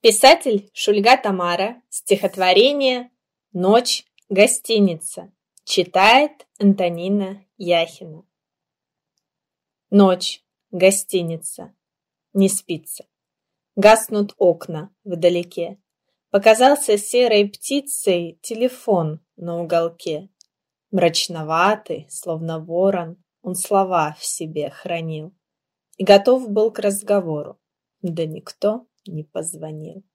Писатель Шульга Тамара. Стихотворение «Ночь. Гостиница». Читает Антонина Яхина. Ночь. Гостиница. Не спится. Гаснут окна вдалеке. Показался серой птицей телефон на уголке. Мрачноватый, словно ворон, он слова в себе хранил. И готов был к разговору, да никто не позвонил.